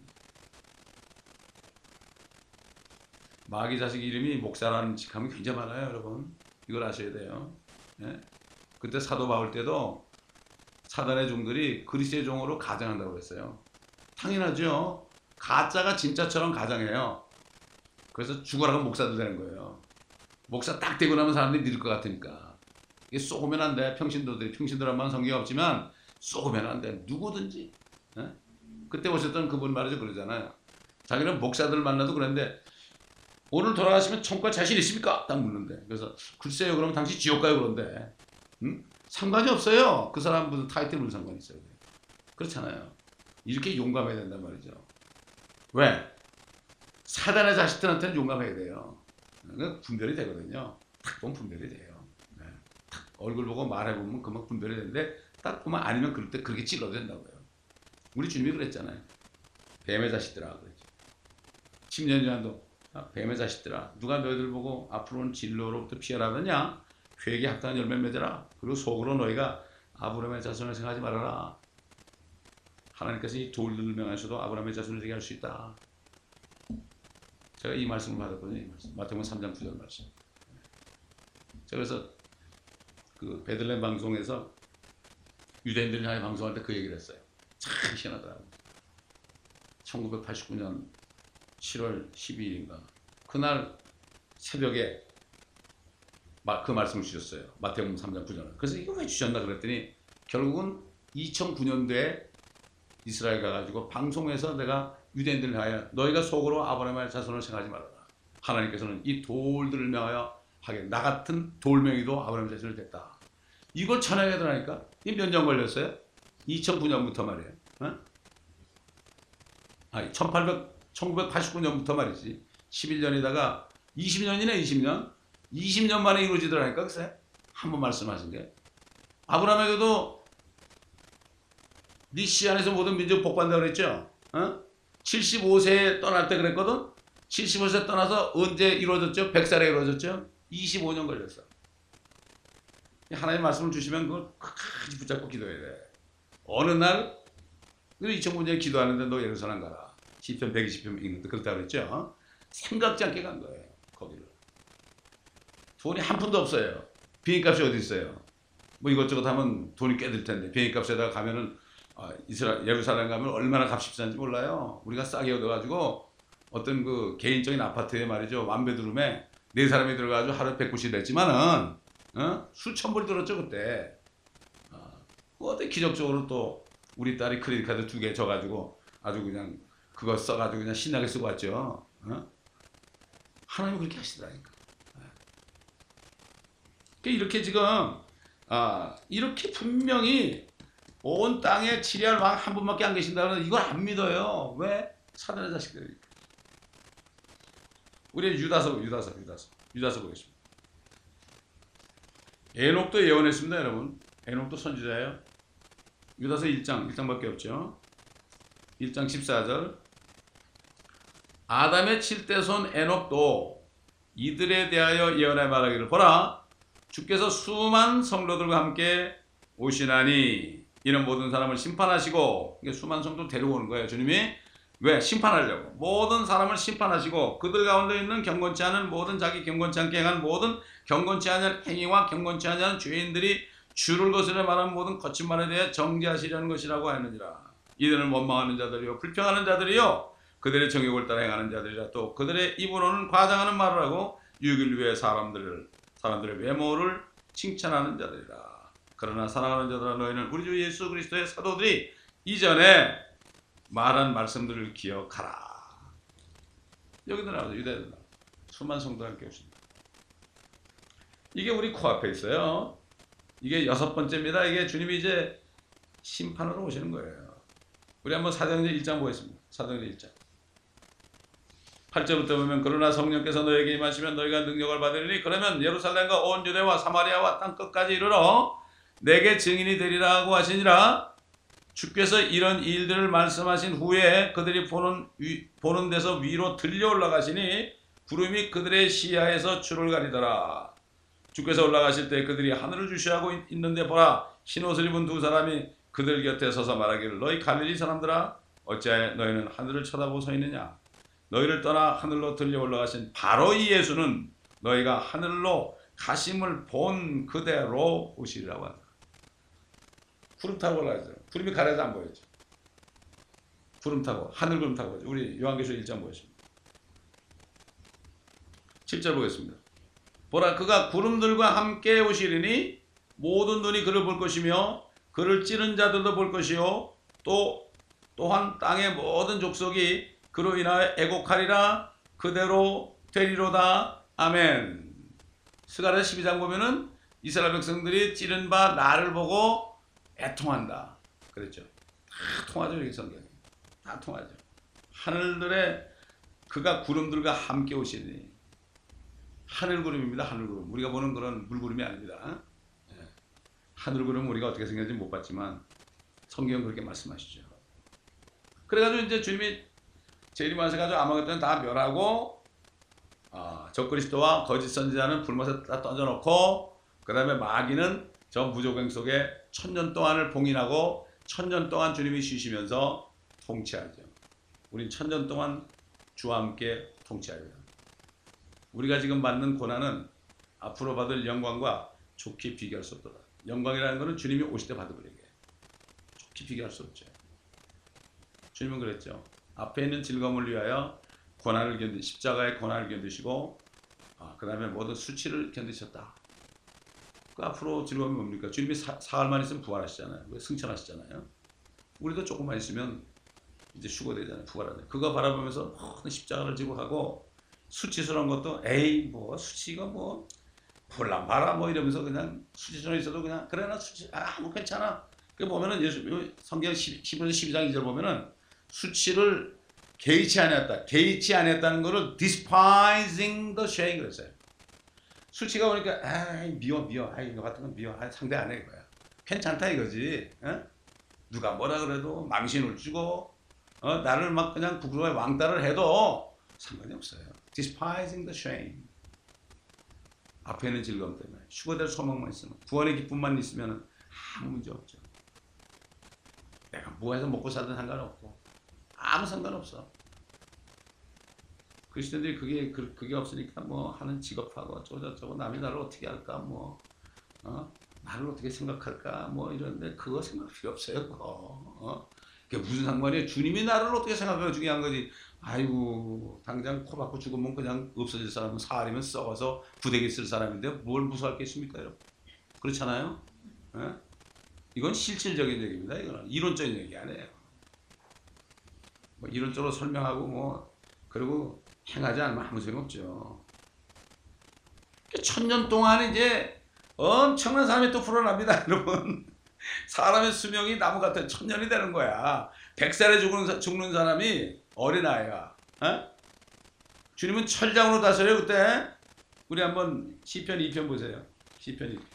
마귀 자식 이름이 목사라는 직함이 굉장히 많아요, 여러분. 이걸 아셔야 돼요. 예? 그때 사도 바울 때도 사단의 종들이 그리스도의 종으로 가장한다고 그랬어요. 당연하죠. 가짜가 진짜처럼 가장해요. 그래서 죽어라고 목사도 되는 거예요. 목사 딱 되고 나면 사람들이 믿을 것 같으니까. 이게 쏘면 안 돼. 평신도들이 평신도란 성경이 없지만 쏘면 안 돼. 누구든지. 예? 그때 오셨던 그분 말이죠. 그러잖아요. 자기는 목사들을 만나도 그랬는데 오늘 돌아가시면 천국에 자신 있습니까? 딱 묻는데. 그래서 글쎄요. 그럼 당신 지옥 가요. 그런데. 응? 상관이 없어요. 그 사람 무슨 타이틀 무슨 상관이 있어요. 그렇잖아요. 이렇게 용감해야 된단 말이죠. 왜? 사단의 자식들한테는 용감해야 돼요. 그러니까 분별이 되거든요. 딱 보면 분별이 돼요. 네. 딱 얼굴 보고 말해보면 금방 분별이 되는데 딱 보면 아니면 그럴 때 그렇게 찔러도 된다고요. 우리 주님이 그랬잖아요. 뱀의 자식들아 그랬죠. 십 년 전도 뱀의 자식들아 누가 너희들 보고 앞으로는 진로로부터 피하라느냐 회개 합당한 열매 맺으라. 그리고 속으로 너희가 아브라함의 자손을 생각하지 말아라. 하나님께서 이 돌들을 명하셔도 아브라함의 자손을 되게 할 수 있다. 제가 이 말씀을 받았거든요. 이 말씀. 마태복음 삼 장 구 절 말씀. 제가 그래서 그 베들레헴 방송에서 유대인들을 향해 방송할 때 그 얘기를 했어요. 참 희한하더라고요. 천구백팔십구 년 칠월 십이일인가 그날 새벽에 그 말씀을 주셨어요. 마태복음 삼 장 구 절. 그래서 이거 왜 주셨나 그랬더니 결국은 이천구 년도에 이스라엘 가가지고 방송에서 내가 유대인들을 하여 너희가 속으로 아브라함의 자손을 생각하지 말아라. 하나님께서는 이 돌들을 명하여 하게 나 같은 돌멩이도 아브라함의 자손을 됐다. 이걸 찬양해야 되라니까. 이 몇 년 걸렸어요? 이천구 년부터 말이에요. 어? 아니 천팔백, 천구백팔십구 년부터 말이지. 십일 년에다가 이십 년이네 이십 년. 이십 년 만에 이루어지더라니까. 글쎄 한번 말씀하신 게 아브라함에게도 네 씨 안에서 모든 민족 복받는다고 그랬죠. 어? 칠십오 세에 떠날 때 그랬거든. 칠십오 세 떠나서 언제 이루어졌죠? 백 살에 이루어졌죠. 이십오 년 걸렸어. 하나님 말씀을 주시면 그걸 끝까지 붙잡고 기도해야 돼. 어느 날 이천구 년에 기도하는데 너 예루살렘 가라. 시편 백이십 편 읽는데 그렇다고 그랬죠. 생각지 않게 간 거예요. 거기를. 돈이 한 푼도 없어요. 비행값이 어디 있어요. 뭐 이것저것 하면 돈이 꽤 들 텐데 비행값에다가 가면은 아, 이스라엘 예루살렘 가면 얼마나 값이 비싼지 몰라요. 우리가 싸게 얻어가지고 어떤 그 개인적인 아파트에 말이죠 완베드룸에 네 사람이 들어가지고 하루에 백불씩 냈지만은 어? 수천 불 들었죠 그때. 어, 어떻게 기적적으로 또 우리 딸이 크레딧 카드 두 개 줘가지고 아주 그냥 그거 써가지고 그냥 신나게 쓰고 왔죠. 어? 하나님이 그렇게 하시더라니까. 이렇게 지금 아, 이렇게 분명히 온 땅에 치리할 왕 한 분밖에 안 계신다는 이걸 안 믿어요. 왜? 사단의 자식들이. 우리 유다서, 유다서, 유다서, 유다서 보겠습니다. 에녹도 예언했습니다, 여러분. 에녹도 선지자예요. 유다서 일 장, 일 장밖에 없죠. 일 장 십사 절. 아담의 칠대 손 에녹도 이들에 대하여 예언해 말하기를 보라 주께서 수많은 성도들과 함께 오시나니 이는 모든 사람을 심판하시고 이게 수많은 성도 데리고 오는 거예요. 주님이 왜? 심판하려고. 모든 사람을 심판하시고 그들 가운데 있는 경건치 않은 모든 자기 경건치 않게 행한 모든 경건치 않은 행위와 경건치 않은 죄인들이 주를 거스려 말한 모든 거친 말에 대해 정죄하시려는 것이라고 하느니라. 이들은 원망하는 자들이요 불평하는 자들이요 그들의 정욕을 따라 행하는 자들이라. 또 그들의 입으로는 과장하는 말을 하고 유익을 위해 사람들을 사람들의 외모를 칭찬하는 자들이라. 그러나 사랑하는 자들아 너희는 우리 주 예수 그리스도의 사도들이 이전에 말한 말씀들을 기억하라. 여기도 나오죠. 유대인들 수만 성도와 함께 오신다. 이게 우리 코앞에 있어요. 이게 여섯 번째입니다. 이게 주님이 이제 심판으로 오시는 거예요. 우리 한번 사도행전 일 장 보겠습니다. 사도행전 일 장 팔 절부터 보면 그러나 성령께서 너에게 임하시면 너희가 능력을 받으리니 그러면 예루살렘과 온 유대와 사마리아와 땅끝까지 이르러 내게 증인이 되리라 하고 하시니라. 주께서 이런 일들을 말씀하신 후에 그들이 보는, 위, 보는 데서 위로 들려 올라가시니 구름이 그들의 시야에서 주를 가리더라. 주께서 올라가실 때 그들이 하늘을 주시하고 있는데 보라 흰옷을 입은 두 사람이 그들 곁에 서서 말하기를 너희 갈릴리 사람들아 어찌하여 너희는 하늘을 쳐다보고 서 있느냐. 너희를 떠나 하늘로 들려 올라가신 바로 이 예수는 너희가 하늘로 가심을 본 그대로 오시리라고 한다. 구름 타고 올라가죠. 구름이 가려서 안 보였죠. 구름 타고 하늘 구름 타고 오죠. 우리 요한계시록 일 장 보겠습니다. 칠 절 보겠습니다. 보라 그가 구름들과 함께 오시리니 모든 눈이 그를 볼 것이며 그를 찌른 자들도 볼 것이요 또 또한 땅의 모든 족속이 그로 인하여 애곡하리라. 그대로 되리로다. 아멘. 스가랴 십이 장 보면은 이스라엘 백성들이 찌른 바 나를 보고 애통한다. 그랬죠. 다 통하죠. 여기 성경에. 다 통하죠. 하늘들의 그가 구름들과 함께 오시니 하늘구름입니다. 하늘구름. 우리가 보는 그런 물구름이 아닙니다. 예. 하늘구름은 우리가 어떻게 생겼는지 못 봤지만 성경은 그렇게 말씀하시죠. 그래가지고 이제 주님이 재림을 하셔가지고 아마겟돈은 다 멸하고 어, 적그리스도와 거짓 선지자는 불못에 다 던져놓고 그 다음에 마귀는 저 무조갱 속에 천년 동안을 봉인하고 천년 동안 주님이 쉬시면서 통치하죠. 우린 천년 동안 주와 함께 통치하리라. 우리가 지금 받는 고난은 앞으로 받을 영광과 좋게 비교할 수 없도다. 영광이라는 것은 주님이 오실 때 받을 거예요. 좋게 비교할 수 없죠. 주님은 그랬죠. 앞에 있는 즐거움을 위하여 고난을 견디 십자가의 고난을 견디시고 아, 그 다음에 모든 수치를 견디셨다. 그 앞으로 즐거움이 뭡니까? 주님이 사, 사흘만 있으면 부활하시잖아요. 승천하시잖아요. 우리도 조금만 있으면 이제 휴거되잖아요. 부활하잖아요. 그거 바라보면서 어, 십자가를 지고 하고 수치스러운 것도 에이 뭐 수치가 뭐 볼랑 봐라 뭐 이러면서 그냥 수치스러워 있어도 그냥 그래 나 수치 아 뭐 괜찮아. 그 보면은 예수 성경 십일 장 십이 장 이 절 보면은 수치를 개의치 아니었다. 개의치 아니었다는 거를 despising the shame 그랬어요. 수치가 오니까 아이 미워 미워 아이 이거 같은 건 미워 아 상대 안 해 이거야. 괜찮다 이거지. 어? 누가 뭐라 그래도 망신을 주고 어? 나를 막 그냥 부끄러워 왕따를 해도 상관이 없어요. despising the shame. 앞에 있는 즐거움 때문에 휴거될 소망만 있으면 구원의 기쁨만 있으면 아무 문제 없죠. 내가 뭐 해서 먹고 살든 상관없고 아무 상관없어. 그리스도인들이 그게 그게 없으니까 뭐 하는 직업하고 저저저거 남이 나를 어떻게 할까 뭐 어? 나를 어떻게 생각할까 뭐 이런데 그거 생각 필요 없어요. 그거 어? 그게 무슨 상관이에요? 주님이 나를 어떻게 생각하고 중요한 거지. 아이고 당장 코 박고 죽으면 그냥 없어질 사람은 사흘이면 썩어서 구데기 쓸 사람인데 뭘 무서워할 게 있습니까 여러분? 그렇잖아요. 어? 이건 실질적인 얘기입니다. 이거는 이론적인 얘기 아니에요. 뭐 이론적으로 설명하고 뭐 그리고 행하지 않으면 아무 소용없죠. 천년 동안 이제 엄청난 삶이 또 불어납니다. 여러분 사람의 수명이 나무 같아 천년이 되는 거야. 백 살에 죽는, 죽는 사람이 어린아이야. 어? 주님은 철장으로 다스려요. 그때 우리 한번 시편 이 편 보세요. 시편 이 편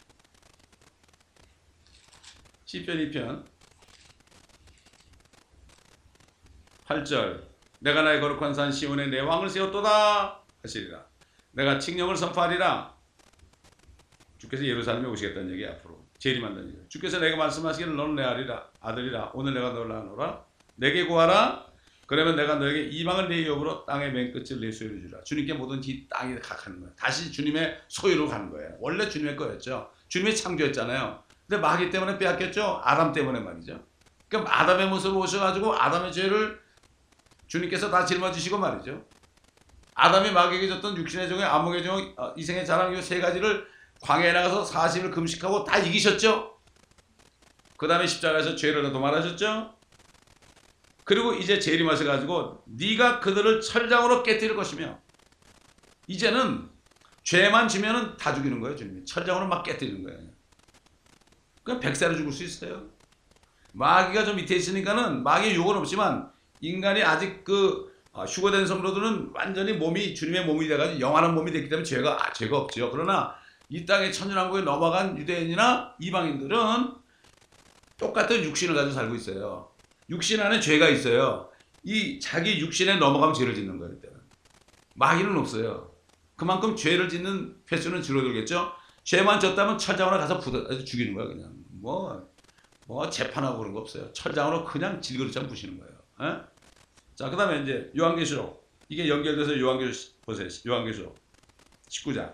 시편 이 편 팔 절 내가 나의 거룩한 산 시온에 내 왕을 세웠도다 하시리라. 내가 칙령을 선포하리라. 주께서 예루살렘에 오시겠다는 얘기 앞으로 재림한다는 얘기예요. 주께서 내가 말씀하시기를 너는 내 아리라, 아들이라. 오늘 내가 너를 낳노라. 내게 구하라. 그러면 내가 너에게 이방을 내 유업으로 땅의 맨 끝을 내 소유로 주라. 주님께 모든 이 땅이 각하는 거예요. 다시 주님의 소유로 가는 거예요. 원래 주님의 거였죠. 주님이 창조했잖아요. 근데 마귀 때문에 빼앗겼죠. 아담 때문에 말이죠. 그럼 아담의 모습으로 오셔가지고 아담의 죄를 주님께서 다 짊어지시고 말이죠. 아담이 마귀에게 줬던 육신의 종의 암흑의 종, 이생의 자랑 이 세 가지를 광야에 나가서 사십 일 금식하고 다 이기셨죠. 그 다음에 십자가에서 죄를 다 도말하셨죠. 그리고 이제 재림하셔가지고 네가 그들을 철장으로 깨뜨릴 것이며, 이제는 죄만 지면은 다 죽이는 거예요. 주님이 철장으로 막 깨뜨리는 거예요. 그냥 백세로 죽을 수 있어요. 마귀가 좀 밑에 있으니까는 마귀의 욕은 없지만 인간이 아직 그 휴거된 성도들은 완전히 몸이 주님의 몸이 돼가지고 영원한 몸이 됐기 때문에 죄가 아, 죄가 없죠. 그러나 이 땅에 천년왕국에 넘어간 유대인이나 이방인들은 똑같은 육신을 가지고 살고 있어요. 육신 안에 죄가 있어요. 이 자기 육신에 넘어가면 죄를 짓는 거예요. 그때는. 마귀는 없어요. 그만큼 죄를 짓는 횟수는 줄어들겠죠. 죄만 졌다면 철장으로 가서 부숴 죽이는 거야. 그냥 뭐, 뭐 재판하고 그런 거 없어요. 철장으로 그냥 질그릇처럼 부시는 거예요. 에? 자, 그 다음에 이제 요한계시록, 이게 연결돼서 요한계시록 보세요. 요한계시록 십구 장.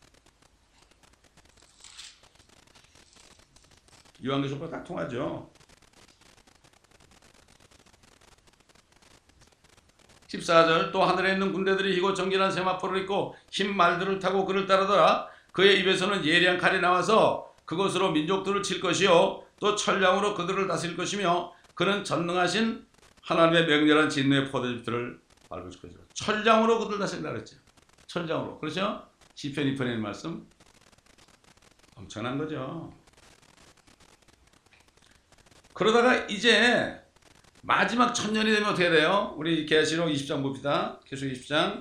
요한계시록과 딱 통하죠. 십사 절. 또 하늘에 있는 군대들이 희고 정결한 세마포를 입고 흰 말들을 타고 그를 따르더라. 그의 입에서는 예리한 칼이 나와서 그것으로 민족들을 칠 것이요 또 철량으로 그들을 다스릴 것이며 그는 전능하신 하나님의 맹렬한 진노의 포도즙들을 밟을 것이다. 철량으로 그들을 다스린다 그랬죠. 철량으로. 그렇죠? 시편 이 편에 있는 말씀 엄청난 거죠. 그러다가 이제 마지막 천년이 되면 어떻게 돼요? 우리 계시록 이십 장 봅시다. 계시록 이십 장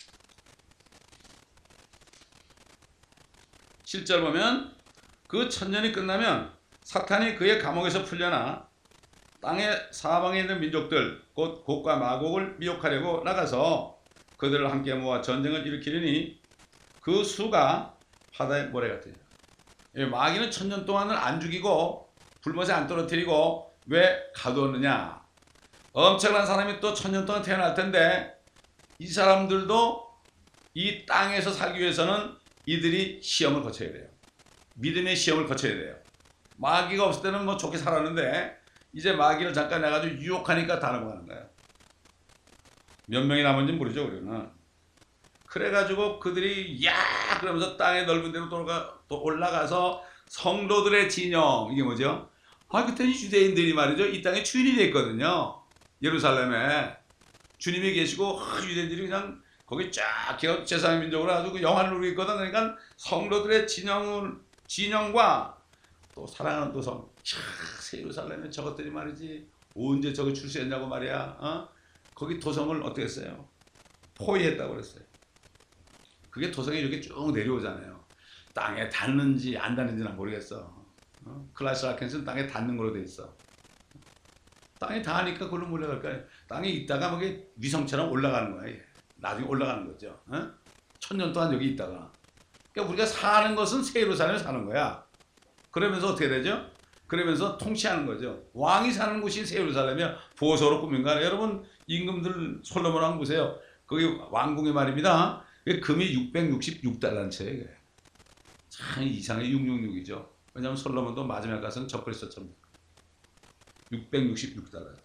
칠 절 보면 그 천년이 끝나면 사탄이 그의 감옥에서 풀려나 땅의 사방에 있는 민족들 곧 곡과 마곡을 미혹하려고 나가서 그들을 함께 모아 전쟁을 일으키려니 그 수가 바다의 모래 같으니라. 마귀는 천년 동안을 안 죽이고 불못에 안 떨어뜨리고 왜 가두었느냐? 엄청난 사람이 또 천년 동안 태어날 텐데 이 사람들도 이 땅에서 살기 위해서는 이들이 시험을 거쳐야 돼요. 믿음의 시험을 거쳐야 돼요. 마귀가 없을 때는 뭐 좋게 살았는데 이제 마귀를 잠깐 내가지고 유혹하니까 다 넘어가는 거예요. 몇 명이 남은지 모르죠, 우리는. 그래가지고 그들이 야 그러면서 땅의 넓은 데로 돌아가, 또 올라가서 성도들의 진영, 이게 뭐죠? 아, 그때 유대인들이 말이죠, 이 땅에 주인이 됐거든요. 예루살렘에 주님이 계시고 유대인들이 그냥 거기 쫙 제사의 민족으로 아주 그 영화를 누리고 있거든. 그러니까 성도들의 진영을, 진영과 또 사랑하는 또 성, 새 예루살렘에 저것들이 말이지 언제 저기 출세했냐고 말이야. 어? 거기 도성을 어떻게 했어요? 포위했다고 그랬어요. 그게 도성이 이렇게 쭉 내려오잖아요. 땅에 닿는지 안 닿는지는 모르겠어. 어? 클라스 라켄스는 땅에 닿는 걸로 돼 있어. 땅에 닿으니까 그걸로 몰려갈 거야. 땅에 있다가 뭐 위성처럼 올라가는 거야. 나중에 올라가는 거죠. 어? 천년 동안 여기 있다가. 그러니까 우리가 사는 것은 새 예루살렘에 사는 거야. 그러면서 어떻게 되죠? 그러면서 통치하는 거죠. 왕이 사는 곳이 새 예루살렘이야. 보석으로 꾸민 거야. 여러분 임금들 솔로몬 왕 보세요. 거기 왕궁의 말입니다. 금이 육백육십육 달란트예요. 참 이상해. 육백육십육이죠. 왜냐하면 솔로몬도 마지막 가서는 적그리스도처럼 육백육십육 달란트.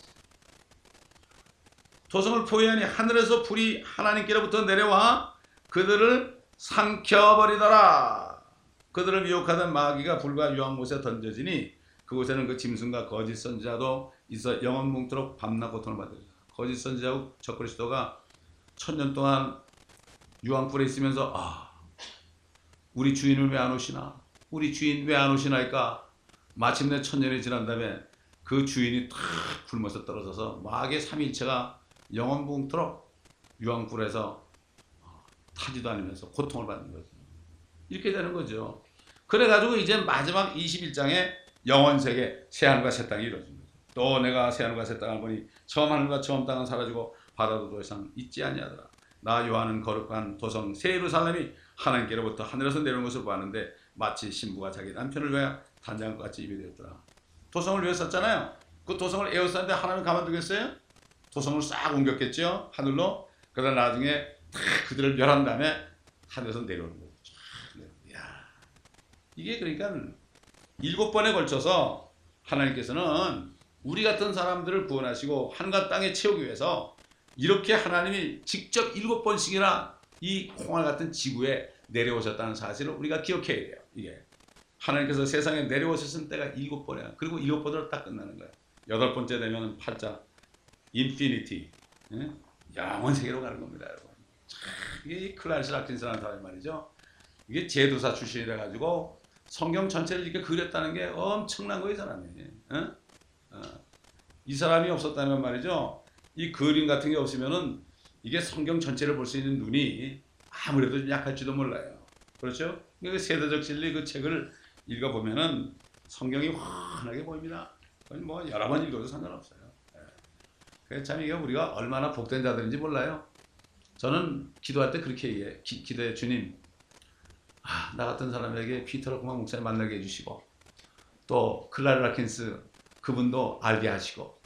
도성을 포위하니 하늘에서 불이 하나님께로부터 내려와 그들을 삼켜버리더라. 그들을 미혹하던 마귀가 불과 유황못에 던져지니 그곳에는 그 짐승과 거짓 선지자도 있어 영원 뭉토록 밤낮 고통을 받으리라. 거짓 선지자고 적그리스도가 천년 동안 유황불에 있으면서 아 우리 주인은 왜 안 오시나? 우리 주인 왜 안 오시나니까 마침내 천년이 지난 다음에 그 주인이 탁 굶어서 떨어져서 마귀의 삼위일체가 영원 뭉토록 유황불에서 타지도 않으면서 고통을 받는 거죠. 이렇게 되는 거죠. 그래가지고 이제 마지막 이십일 장에 영원세계 새하늘과 새 땅이 이루어진 거죠. 또 내가 새하늘과 새 땅을 보니 처음 하늘과 처음 땅은 사라지고 바다도 더 이상 있지 아니하더라. 나 요한은 거룩한 도성 새 예루살렘이 하나님께로부터 하늘에서 내려온 것을 보았는데 마치 신부가 자기 남편을 위하여 단장과 같이 입이 되었더라. 도성을 위해 썼잖아요. 그 도성을 에워쌌는데 하나님 가만두겠어요? 도성을 싹 옮겼겠죠, 하늘로. 그러다 나중에 다 그들을 멸한 다음에 하늘에서 내려오는 거죠. 야, 이게 그러니까 일곱 번에 걸쳐서 하나님께서는 우리 같은 사람들을 구원하시고 하늘과 땅에 채우기 위해서 이렇게 하나님이 직접 일곱 번씩이나 이 콩알 같은 지구에 내려오셨다는 사실을 우리가 기억해야 돼요. 이게 하나님께서 세상에 내려오셨을 때가 일곱 번이야. 그리고 일곱 번으로 딱 끝나는 거야. 여덟 번째 되면 팔자 인피니티, 예? 영원 세계로 가는 겁니다, 여러분. 이게 클라리스 라킨스라는 사람이 말이죠. 이게 제도사 출신이라 가지고 성경 전체를 이렇게 그렸다는 게 엄청난 거예요, 사람이. 어? 어. 이 사람이 없었다면 말이죠. 이 그림 같은 게 없으면은 이게 성경 전체를 볼 수 있는 눈이 아무래도 좀 약할지도 몰라요. 그렇죠? 그 세대적 진리 그 책을 읽어보면은 성경이 환하게 보입니다. 뭐 여러 번 읽어도 상관없어요. 그래서 참 이게 우리가 얼마나 복된 자들인지 몰라요. 저는 기도할 때 그렇게 얘기해. 기, 기도해. 주님, 아, 나 같은 사람에게 피터 러크만 목사님 만나게 해주시고, 또 클라리 라킨스 그분도 알게 하시고,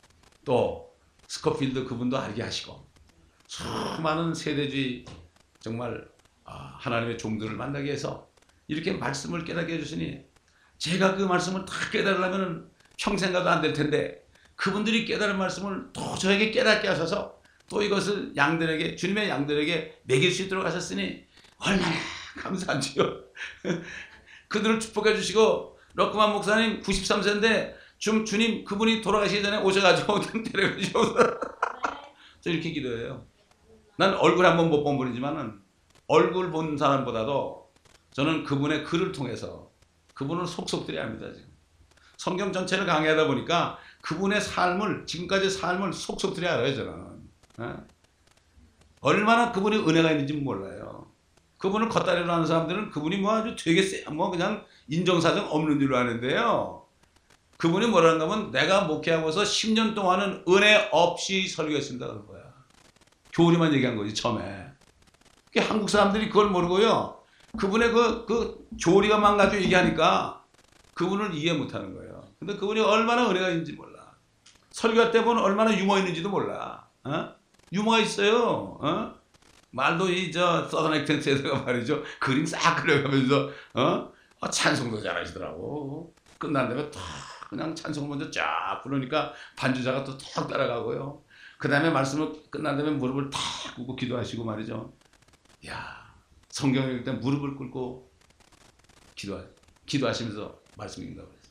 또 스코필드 그분도 알게 하시고, 수많은 세대주의 정말 아, 하나님의 종들을 만나게 해서 이렇게 말씀을 깨닫게 해주시니, 제가 그 말씀을 다 깨달으려면 평생 가도 안 될 텐데 그분들이 깨달은 말씀을 또 저에게 깨닫게 하셔서 또 이것을 양들에게, 주님의 양들에게 먹일 수 있도록 하셨으니 얼마나 감사한지요. 그들을 축복해 주시고, 럭크만 목사님 구십삼 세인데 좀 주님 그분이 돌아가시기 전에 오셔가지고 데려가 주셔서 저 이렇게 기도해요. 난 얼굴 한번 못 본 분이지만은 얼굴 본 사람보다도 저는 그분의 글을 통해서 그분을 속속들이 압니다. 지금 성경 전체를 강의하다 보니까 그분의 삶을, 지금까지의 삶을 속속들이 알아요, 저는. 에? 얼마나 그분의 은혜가 있는지 몰라요. 그분을 겉다리로 하는 사람들은 그분이 뭐 아주 되게 세, 뭐 그냥 인정사정 없는 줄로 아는데요. 그분이 뭐라는가 하면 내가 목회하고서 십 년 동안은 은혜 없이 설교했습니다. 그런 거야. 교리만 얘기한 거지, 처음에. 한국 사람들이 그걸 모르고요. 그분의 그, 그 교리가만 가지고 얘기하니까 그분을 이해 못 하는 거예요. 근데 그분이 얼마나 은혜가 있는지 몰라. 설교할 때 보면 얼마나 유머 있는지도 몰라. 어? 유머가 있어요. 어? 말도 이 저 서던 액센트에다가 말이죠. 그림 싹 그려가면서 어? 어, 찬송도 잘하시더라고. 끝난 다음에 탁 그냥 찬송 먼저 쫙 부르니까 반주자가 또 탁 따라가고요. 그 다음에 말씀을 끝난 다음에 무릎을 탁 꿇고 기도하시고 말이죠. 야, 성경 읽을 때 무릎을 꿇고 기도하, 기도하시면서 말씀 읽는다고 그랬어요.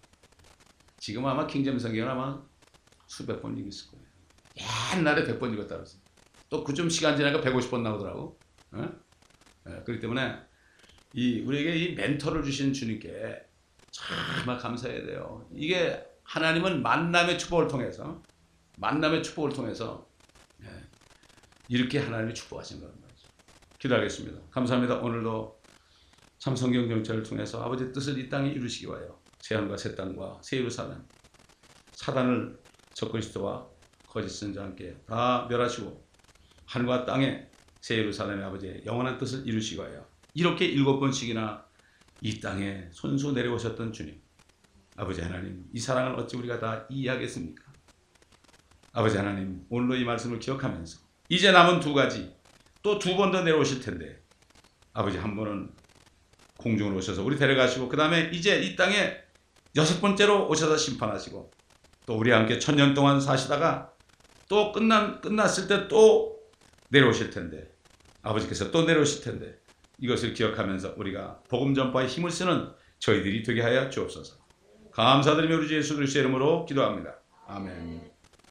지금 아마 킹제임스 성경은 아마 수백 번 읽었을 거예요. 옛날에 백 번 읽었다 그랬어요. 또 그 좀 시간 지나니까 백오십 번 나오더라고. 예? 예, 그렇기 때문에 이 우리에게 이 멘토를 주신 주님께 정말 감사해야 돼요. 이게 하나님은 만남의 축복을 통해서 만남의 축복을 통해서 예, 이렇게 하나님이 축복하신 거란 말이죠. 기도하겠습니다. 감사합니다. 오늘도 참 성경 정체를 통해서 아버지의 뜻을 이 땅에 이루시기 위하여 새하늘과 새 땅과 새 예루살렘, 사단을 적그리스도와 거짓 선자와 함께 다 멸하시고 하늘과 땅에 새 예루살렘의 아버지의 영원한 뜻을 이루시기 위하여 이렇게 일곱 번씩이나 이 땅에 손수 내려오셨던 주님, 아버지 하나님, 이 사랑을 어찌 우리가 다 이해하겠습니까? 아버지 하나님, 오늘도 이 말씀을 기억하면서 이제 남은 두 가지, 또 두 번 더 내려오실 텐데 아버지 한 번은 공중으로 오셔서 우리 데려가시고 그 다음에 이제 이 땅에 여섯 번째로 오셔서 심판하시고 또 우리와 함께 천년 동안 사시다가 또 끝난, 끝났을 때 또 내려오실 텐데 아버지께서 또 내려오실 텐데 이것을 기억하면서 우리가 복음 전파에 힘을 쓰는 저희들이 되게 하여 주옵소서. 감사드리며 우리 주 예수 그리스도의 이름으로 기도합니다. 아멘.